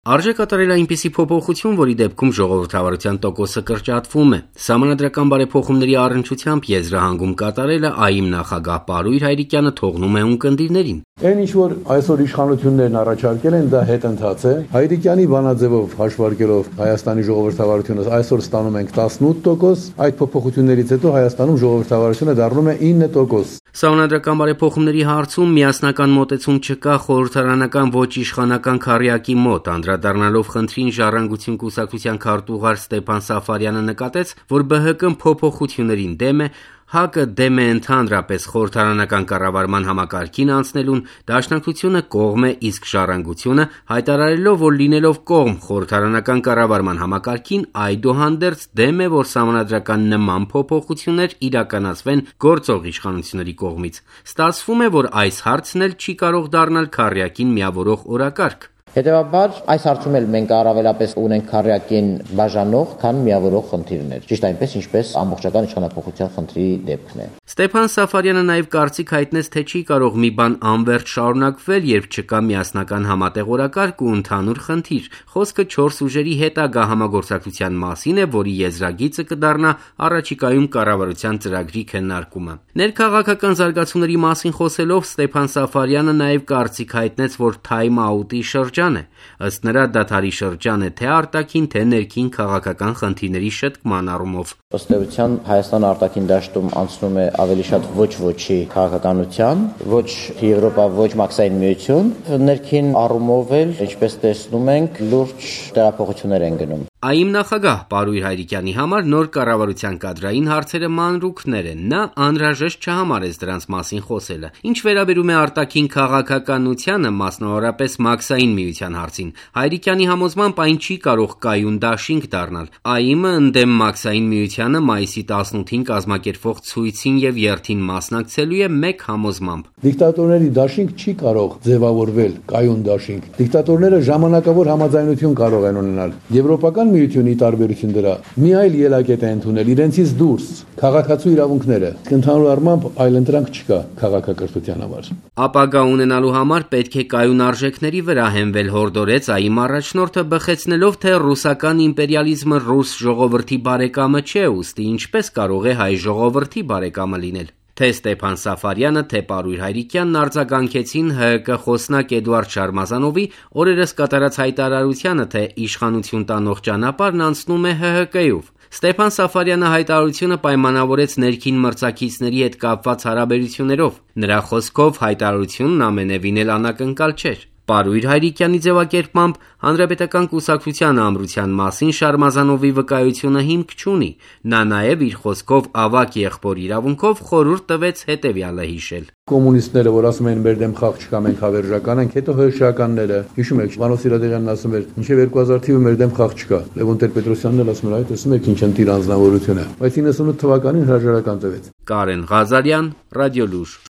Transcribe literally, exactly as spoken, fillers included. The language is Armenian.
Արժե կատարել այնպիսի փոփոխություն, որի դեպքում ժողովրդավարության տոկոսը կրճատվում է։ Սահմանադրական բարեփոխումների առնչությամբ եզրահանգում կատարելը ԱԻՄ նախագահ Պարույր Հայրիկյանը թողնում է ունկնդիրներին։ Այն ինչ որ այսօր իշխանություններն առաջարկել են, դա հետընթաց է։ Հայրիկյանի բանաձևով հաշվարկելով Հայաստանի ժողովրդավարությունը այսօր ստանում ենք տասնութ տոկոս, այդ փոփոխություններից հետո Հայաստանում ժողովրդավարությունը դառնում է ինը տոկոս։ Սահմանադրական բարեփոխումների հարցում միասնական մոտեցում չկա խորհրդարանական ոչ իշխանական քառյակի մոտ։ Անդրադառնալով խնդրին Ժառանգություն կուսակցության քարտուղար Ստեփան Սաֆարյանը նկատեց, որ ԲՀԿ-ն փոփոխություններին դեմ է, ՀԱԿ-ը դեմ է ընդհանրապես խորհրդարանական կառավարման համակարգին անցնելուն, Դաշնակցությունը կողմ է, իսկ Ժառանգությունը հայտարարելով, որ լինելով կողմ խորհրդարանական կառավարման համակարգին, այդուհանդերձ դեմ է, որ սահմանադրական նման փոփոխություններ իրականացվեն գործող իշխանությունների կողմից։ Ստացվում է, որ այս հարցն էլ չի կարող դառնալ քառյակին միավորող օրակարգ։ Հետևաբար այս հարցում էլ մենք առավելապես ունենք քառյակին բաժանող, քան միավորող խնդիրներ։ Ճիշտ այնպես, ինչպես ամբողջական իշխանապողության խնդրի դեպքն է։ Ստեփան Սաֆարյանը նաև կարծիք հայտնեց, թե չի կարող մի բան անվերջ շարունակվել, երբ չկա միասնական համատեղ օրակարգ ու ընդհանուր խնդիր։ Խոսքը չորս ուժերի հետագա համագործակցության մասին է, որի եզրագիծը կդառնա առաջիկայում կառավարության ծրագրի քննարկումը։ Ներքաղաքական զարգացումների մասին խոսելով Ստեփան Սաֆարյանը նաև կարծիք հայտնեց, որ թայմ աուտի շրջան է։ Ըստ նրա դադարի շրջան է թե արտաքին, թե ներքին քաղաքական խնդիրների շտկման առումով։ Ըստ էության Հայաստան արտաքին դաշտում անցնում է ավելի շատ ոչ ոչի քաղաքականության, ոչ Եվրոպա, ոչ Մաքսային միություն, ներքին առումով էլ, ինչպես տեսնում ենք, լուրջ տեղափոխություններ են գնում։ ԱԻՄ նախագահ Պարույր Հայրիկյանի համար նոր կառավարության կադրային հարցերը մանրուքներ են։ Նա անհրաժեշտ չհամարեց դրանց մասին խոսելը։ Ինչ վերաբերում է արտաքին քաղաքականությանը, մասնավորապես Մաքսային միության հարցին, Հայրիկյանի համոզմամբ այն չի կարող կայուն դաշինք դառնալ։ ԱԻՄ-ը ընդդեմ Մաքսային միությանը մայիսի տասնութին կազմակերպվող ցույցին եւ երթին մասնակցելու է մեկ համոզմամբ։ Դիկտատորների դաշինք չի կարող ձևավորվել կայուն դաշինք։ Դիկտատորները ժամանակավոր համաձայնություն կարող են ունենալ։ Եվրոպական միությունի տարբերություն դրա մի այլ ելակետ է ընդունել իրենցից դուրս քաղաքացու իրավունքները։ Ընդհանուր առմամբ այլ ընտրանք չկա քաղաքակրթության համար։ Ապագա ունենալու համար պետք է կայուն արժեքների վրա հենվել, հորդորեց ԱԻՄ առաջնորդը, բխեցնելով, թե ռուսական իմպերիալիզմը ռուս ժողովրդի բարեկամը չէ, ուստի ինչպես կարող է հայ ժողովրդի բարեկամը լինել։ Թե Ստեփան Սաֆարյանը, թե Պարույր Հայրիկյանն արձագանքեցին ՀՀԿ խոսնակ Էդուարդ Շարմազանովի օրերս կատարած հայտարարությանը, թե իշխանություն տանող ճանապարհն անցնում է ՀՀԿ-ով։ Ստեփան Սաֆարյանը հայտարարությունը պայմանավորեց ներքին մրցակիցների հետ կապված հարաբերություններով։ Նրա խոսքով հայտարարությունն ամենևին էլ անակնկալ չէր։ Պարույր Հայրիկյանի ձևակերպմամբ Հանրապետական կուսակցության ամրության մասին Շարմազանովի վկայությունը հիմք չունի։ Նա նաև իր խոսքով ավակ եղբոր իրավունքով խորհուրդ տվեց հետևյալը հիշել։ Կոմունիստները, որ ասում են մեր դեմ խաղ չկա, մենք հավերժական ենք, հետո հրշականները, հիշում եք, Վանո Սիրադեղյանն ասում էր, մինչև երկու հազար թիվը մեր դեմ խաղ չկա։ Լևոն Տեր-Պետրոսյանն էլ ասում էր, այդ տեսնում եք ինչ ընտիր անձնավորություն է։ Բայց իննսունութ թվականին հրաժարական տվեց։ Կարեն Ղազարյան, Ռադիոլուր։